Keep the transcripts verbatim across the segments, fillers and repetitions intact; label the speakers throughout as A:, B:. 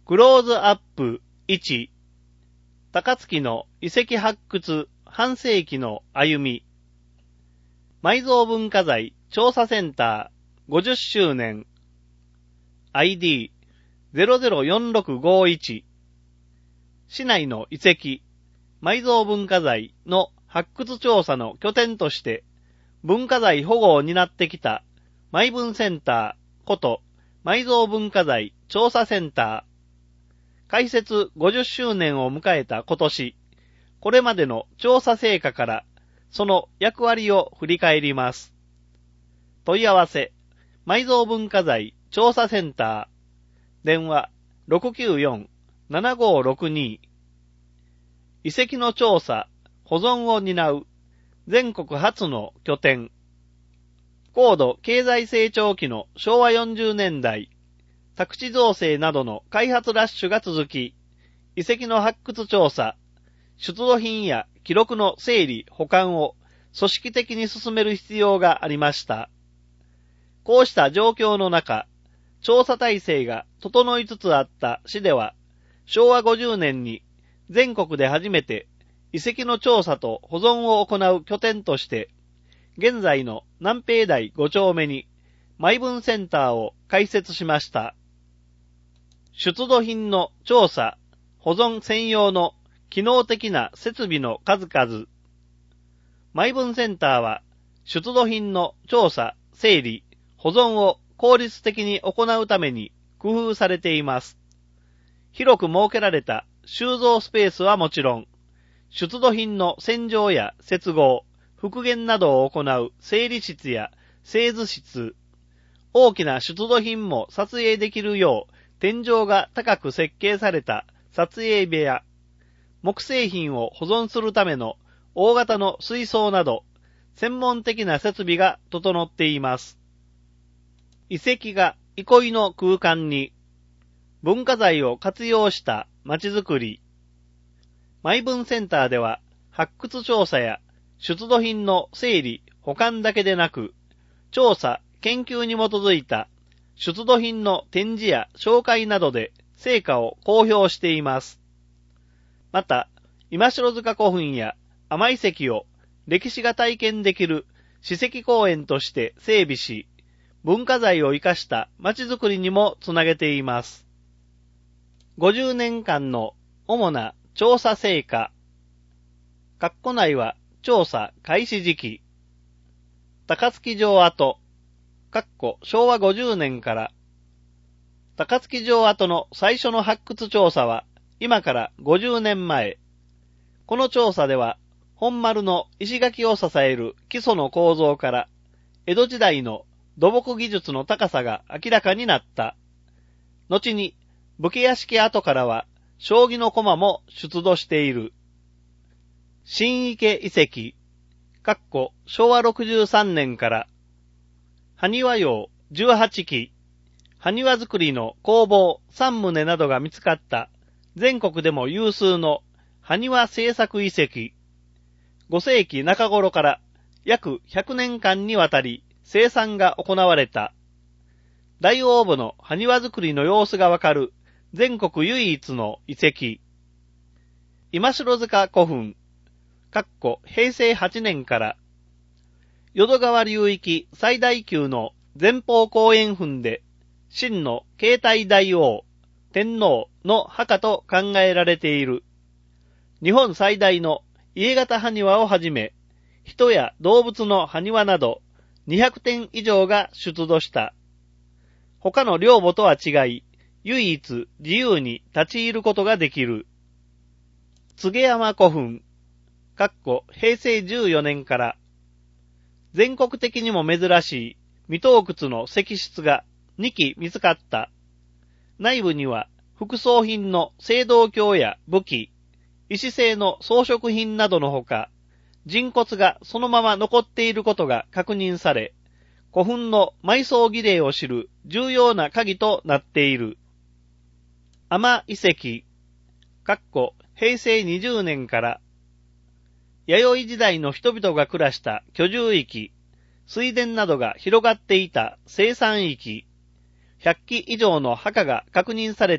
A: クローズアップいち、高槻の遺跡発掘半世紀の歩み、埋蔵文化財調査センターごじゅっしゅうねん、アイディーゼロゼロよんろくごいち、市内の遺跡、埋蔵文化財の発掘調査の拠点として文化財保護を担ってきた埋文センターこと埋蔵文化財調査センター、開設ごじゅっしゅうねんを迎えた今年、これまでの調査成果からその役割を振り返ります。問い合わせ、埋蔵文化財調査センター、電話 ろくきゅうよん ななごろくに、遺跡の調査、保存を担う全国初の拠点。高度経済成長期のしょうわよんじゅうねんだい、宅地造成などの開発ラッシュが続き、遺跡の発掘調査、出土品や記録の整理・保管を組織的に進める必要がありました。こうした状況の中、調査体制が整いつつあった市では、しょうわごじゅうねんに全国で初めて遺跡の調査と保存を行う拠点として、現在の南平台ご丁目に埋文センターを開設しました。出土品の調査、保存専用の機能的な設備の数々。埋文センターは出土品の調査、整理、保存を効率的に行うために工夫されています。広く設けられた収蔵スペースはもちろん、出土品の洗浄や接合、復元などを行う整理室や製図室、大きな出土品も撮影できるよう天井が高く設計された撮影部屋、木製品を保存するための大型の水槽など、専門的な設備が整っています。遺跡が憩いの空間に、文化財を活用した街づくり。埋文センターでは、発掘調査や出土品の整理・保管だけでなく、調査・研究に基づいた出土品の展示や紹介などで成果を公表しています。また、今城塚古墳や甘遺跡を歴史が体験できる史跡公園として整備し、文化財を生かした街づくりにもつなげています。ごじゅうねんかんの主な調査成果。括弧内は調査開始時期。高槻城跡。括弧しょうわごじゅうねんから。高槻城跡の最初の発掘調査は今からごじゅうねんまえ。この調査では本丸の石垣を支える基礎の構造から江戸時代の土木技術の高さが明らかになった。後に武家屋敷跡からは将棋の駒も出土している。新池遺跡、かっこしょうわろくじゅうさんねんから、埴輪窯じゅうはちき、埴輪作りの工房さんとうなどが見つかった全国でも有数の埴輪製作遺跡。ごせいきなか頃から約ひゃくねんかんにわたり生産が行われた。大王墓の埴輪作りの様子がわかる全国唯一の遺跡。今城塚古墳、かっこへいせいはちねんから、淀川流域最大級の前方後円墳で、真の継体大王、天皇の墓と考えられている。日本最大の家型埴輪をはじめ、人や動物の埴輪などにひゃくてん以上が出土した。他の陵墓とは違い、唯一自由に立ち入ることができる。柘山古墳、かっこへいせいじゅうよねんから、全国的にも珍しい未盗掘の石室がにき見つかった。内部には副葬品の青銅鏡や武器、石製の装飾品などのほか、人骨がそのまま残っていることが確認され、古墳の埋葬儀礼を知る重要な鍵となっている。甘遺跡、かっこへいせいにじゅうねんから、弥生時代の人々が暮らした居住域、水田などが広がっていた生産域、ひゃっき以上の墓が確認された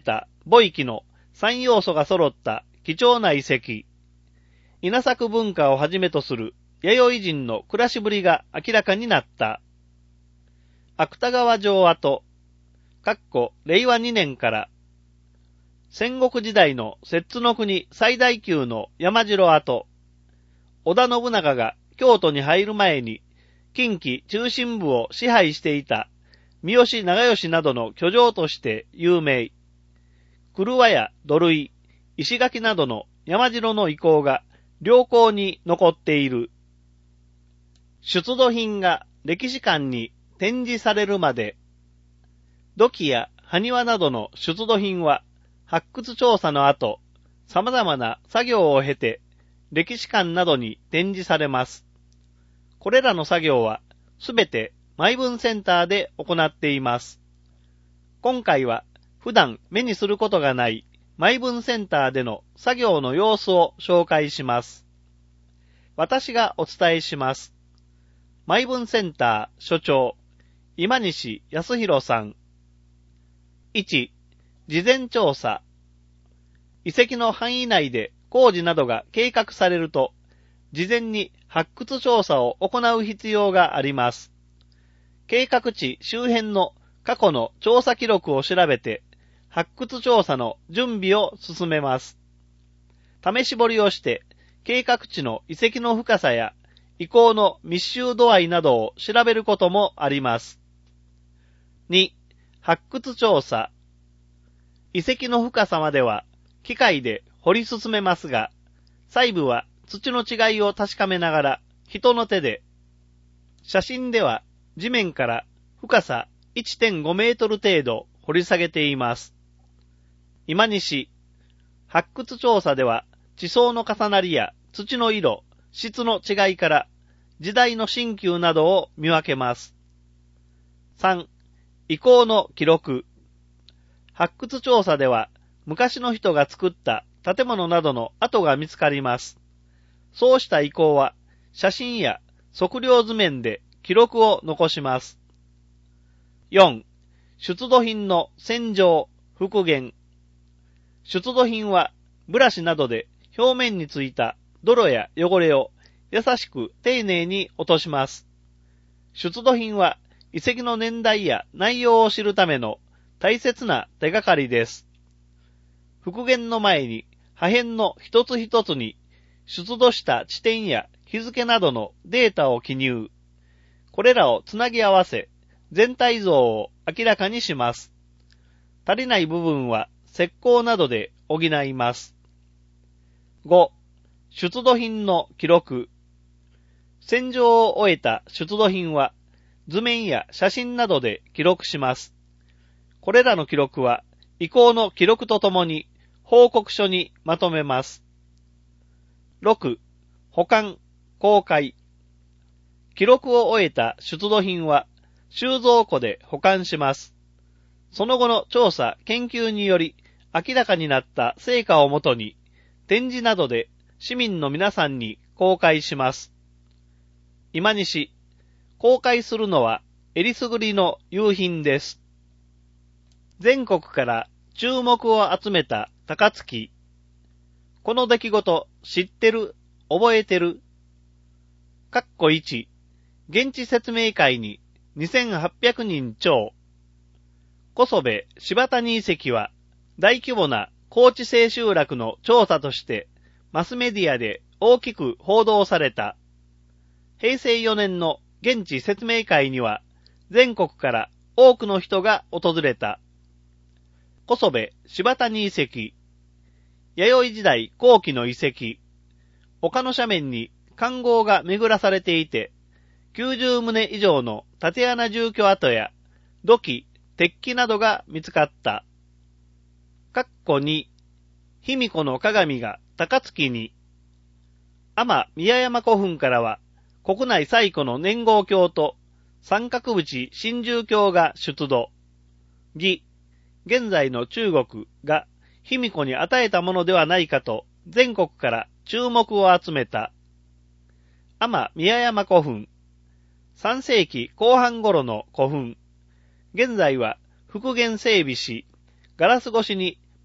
A: 墓域のさん要素が揃った貴重な遺跡。稲作文化をはじめとする弥生人の暮らしぶりが明らかになった。芥川城跡、かっこれいわにねんから、戦国時代の摂津の国最大級の山城跡、織田信長が京都に入る前に近畿中心部を支配していた三好長慶などの居城として有名。車や土塁、石垣などの山城の遺構が良好に残っている。出土品が歴史館に展示されるまで、土器や埴輪などの出土品は発掘調査の後、様々な作業を経て歴史館などに展示されます。これらの作業はすべて埋分センターで行っています。今回は普段目にすることがない埋分センターでの作業の様子を紹介します。私がお伝えします。埋分センター所長、今西康弘さん。いち、事前調査。遺跡の範囲内で工事などが計画されると、事前に発掘調査を行う必要があります。計画地周辺の過去の調査記録を調べて、発掘調査の準備を進めます。試し掘りをして、計画地の遺跡の深さや遺構の密集度合いなどを調べることもあります。に、発掘調査。遺跡の深さまでは機械で掘り進めますが、細部は土の違いを確かめながら人の手で、写真では地面から深さ いってんご メートル程度掘り下げています。今西、発掘調査では地層の重なりや土の色、質の違いから時代の新旧などを見分けます。さん、遺構の記録。発掘調査では昔の人が作った建物などの跡が見つかります。そうした遺構は写真や測量図面で記録を残します。よん、出土品の洗浄、復元。出土品はブラシなどで表面についた泥や汚れを優しく丁寧に落とします。出土品は遺跡の年代や内容を知るための大切な手がかりです。復元の前に破片の一つ一つに出土した地点や日付などのデータを記入。これらをつなぎ合わせ、全体像を明らかにします。足りない部分は石膏などで補います。ご、出土品の記録。洗浄を終えた出土品は図面や写真などで記録します。これらの記録は遺構の記録とともに報告書にまとめます。ろく、保管、公開。記録を終えた出土品は収蔵庫で保管します。その後の調査、研究により明らかになった成果をもとに展示などで市民の皆さんに公開します。今西、公開するのはえりすぐりの夕品です。全国から注目を集めた高槻。この出来事知ってる、覚えてる。かっこいち、現地説明会ににせんはっぴゃくにん超。小曽部柴谷遺跡は大規模な高地制集落の調査としてマスメディアで大きく報道された。へいせいよねんの現地説明会には全国から多くの人が訪れた。小曽部柴谷遺跡。弥生時代後期の遺跡。丘の斜面に環濠が巡らされていて、きゅうじゅうとう以上の竪穴住居跡や土器、鉄器などが見つかった。かっこに、卑弥呼の鏡が高槻に。天宮山古墳からは、国内最古の年号鏡と三角縁真珠鏡が出土。義、現在の中国が卑弥呼に与えたものではないかと全国から注目を集めた。天宮山古墳。さんせいきこう半頃の古墳。現在は復元整備し、ガラス越しに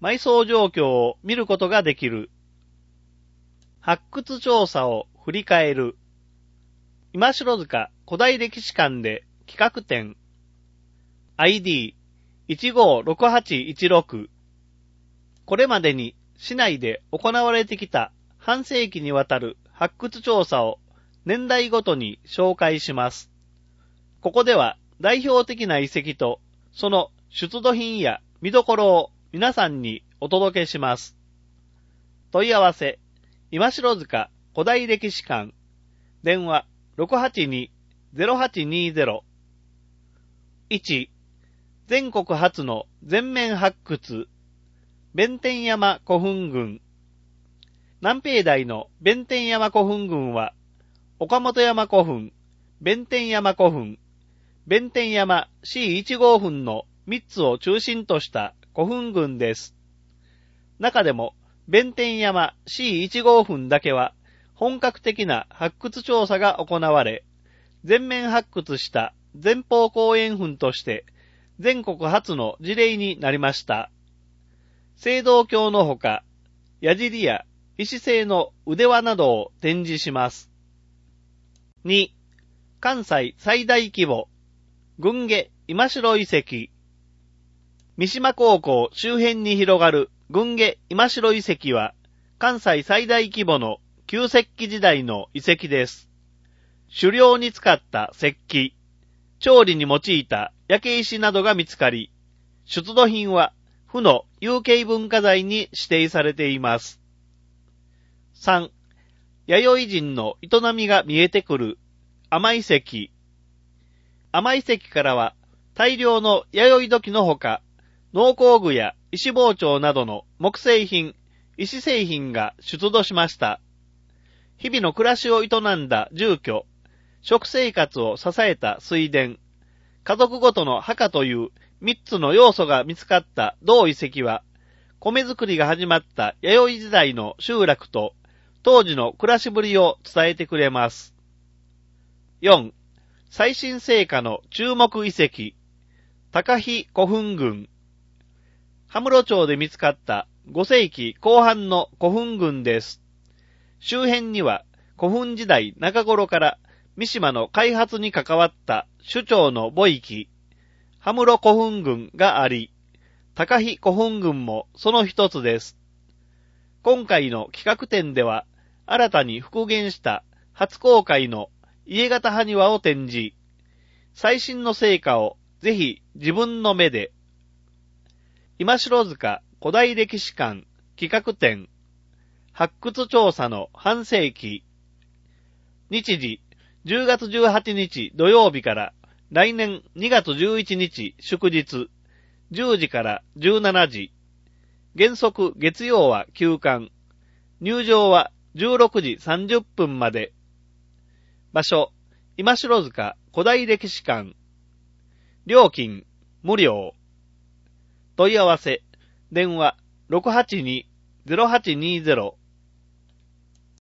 A: 埋葬状況を見ることができる。発掘調査を振り返る。今城塚古代歴史館で企画展。アイディーいちごーろくはちいちろく。これまでに市内で行われてきた半世紀にわたる発掘調査を年代ごとに紹介します。ここでは代表的な遺跡とその出土品や見どころを皆さんにお届けします。問い合わせ、今城塚古代歴史館、電話 ろくはちにーゼロはちにーゼロ。いち、全国初の全面発掘、弁天山古墳群。南平台の弁天山古墳群は、岡本山古墳、弁天山古墳、弁天山 シーいちごう 墳のみっつを中心とした古墳群です。中でも、弁天山 シーいちごう 墳だけは、本格的な発掘調査が行われ、全面発掘した前方後円墳として、全国初の事例になりました。青銅鏡のほか、矢尻や石製の腕輪などを展示します。に、関西最大規模、郡下今城遺跡。三島高校周辺に広がる郡下今城遺跡は、関西最大規模の旧石器時代の遺跡です。狩猟に使った石器、調理に用いた焼け石などが見つかり、出土品は府の有形文化財に指定されています。さん、弥生人の営みが見えてくる甘遺跡。甘遺跡からは大量の弥生土器のほか、農工具や石包丁などの木製品、石製品が出土しました。日々の暮らしを営んだ住居、食生活を支えた水田、家族ごとの墓という三つの要素が見つかった同遺跡は、米作りが始まった弥生時代の集落と当時の暮らしぶりを伝えてくれます。よん、最新成果の注目遺跡、高飛古墳群。羽室町で見つかったごせいきこう半の古墳群です。周辺には古墳時代中頃から三島の開発に関わった首長の墓域、羽室古墳群があり、高飛古墳群もその一つです。今回の企画展では、新たに復元した初公開の家型埴輪を展示。最新の成果をぜひ自分の目で。今城塚古代歴史館企画展。発掘調査の半世紀。日時じゅうがつじゅうはちにち土曜日から来年にがつじゅういちにち祝日じゅうじからじゅうしちじ。原則月曜は休館。入場はじゅうろくじさんじゅっぷんまで。場所、今城塚古代歴史館。料金、無料。問い合わせ、電話 ろくはちにーゼロはちにーゼロ